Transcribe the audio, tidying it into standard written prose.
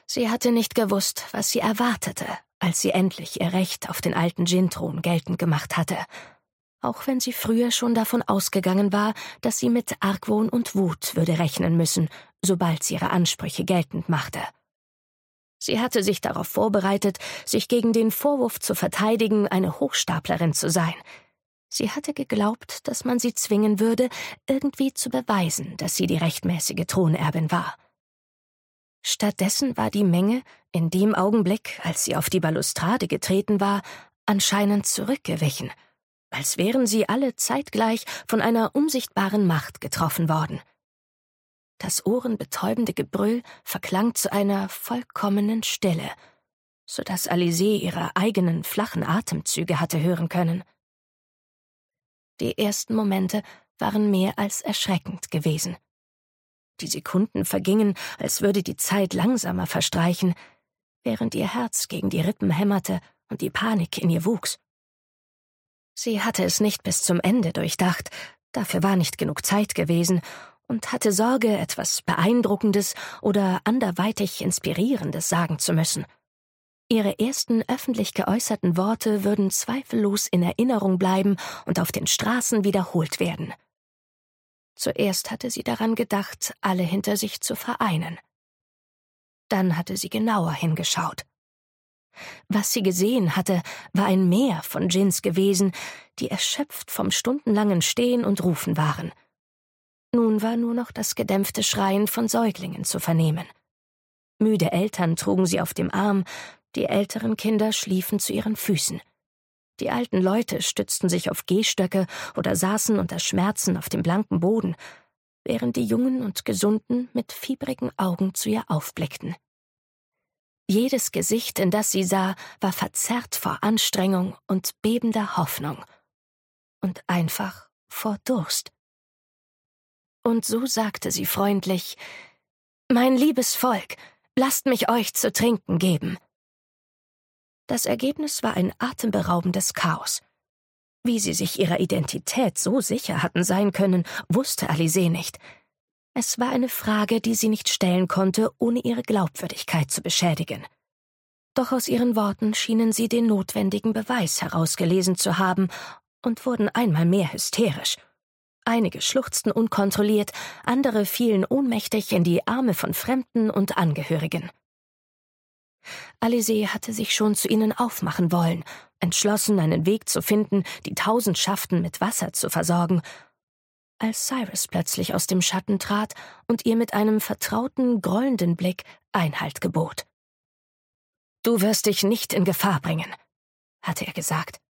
Sie hatte nicht gewusst, was sie erwartete, als sie endlich ihr Recht auf den alten Djinn-Thron geltend gemacht hatte, auch wenn sie früher schon davon ausgegangen war, dass sie mit Argwohn und Wut würde rechnen müssen, sobald sie ihre Ansprüche geltend machte. Sie hatte sich darauf vorbereitet, sich gegen den Vorwurf zu verteidigen, eine Hochstaplerin zu sein. Sie hatte geglaubt, dass man sie zwingen würde, irgendwie zu beweisen, dass sie die rechtmäßige Thronerbin war. Stattdessen war die Menge, in dem Augenblick, als sie auf die Balustrade getreten war, anscheinend zurückgewichen, als wären sie alle zeitgleich von einer unsichtbaren Macht getroffen worden. Das ohrenbetäubende Gebrüll verklang zu einer vollkommenen Stille, so dass Alizée ihre eigenen flachen Atemzüge hatte hören können. Die ersten Momente waren mehr als erschreckend gewesen. Die Sekunden vergingen, als würde die Zeit langsamer verstreichen, während ihr Herz gegen die Rippen hämmerte und die Panik in ihr wuchs. Sie hatte es nicht bis zum Ende durchdacht, dafür war nicht genug Zeit gewesen, und hatte Sorge, etwas Beeindruckendes oder anderweitig Inspirierendes sagen zu müssen. Ihre ersten öffentlich geäußerten Worte würden zweifellos in Erinnerung bleiben und auf den Straßen wiederholt werden. Zuerst hatte sie daran gedacht, alle hinter sich zu vereinen. Dann hatte sie genauer hingeschaut. Was sie gesehen hatte, war ein Meer von Djinns gewesen, die erschöpft vom stundenlangen Stehen und Rufen waren. Nun war nur noch das gedämpfte Schreien von Säuglingen zu vernehmen. Müde Eltern trugen sie auf dem Arm, die älteren Kinder schliefen zu ihren Füßen. Die alten Leute stützten sich auf Gehstöcke oder saßen unter Schmerzen auf dem blanken Boden, während die Jungen und Gesunden mit fiebrigen Augen zu ihr aufblickten. Jedes Gesicht, in das sie sah, war verzerrt vor Anstrengung und bebender Hoffnung. Und einfach vor Durst. Und so sagte sie freundlich: »Mein liebes Volk, lasst mich euch zu trinken geben.« Das Ergebnis war ein atemberaubendes Chaos. Wie sie sich ihrer Identität so sicher hatten sein können, wusste Alizée nicht. Es war eine Frage, die sie nicht stellen konnte, ohne ihre Glaubwürdigkeit zu beschädigen. Doch aus ihren Worten schienen sie den notwendigen Beweis herausgelesen zu haben und wurden einmal mehr hysterisch. Einige schluchzten unkontrolliert, andere fielen ohnmächtig in die Arme von Fremden und Angehörigen. Alizée hatte sich schon zu ihnen aufmachen wollen, entschlossen, einen Weg zu finden, die 1000 Schaften mit Wasser zu versorgen, als Cyrus plötzlich aus dem Schatten trat und ihr mit einem vertrauten, grollenden Blick Einhalt gebot. »Du wirst dich nicht in Gefahr bringen«, hatte er gesagt.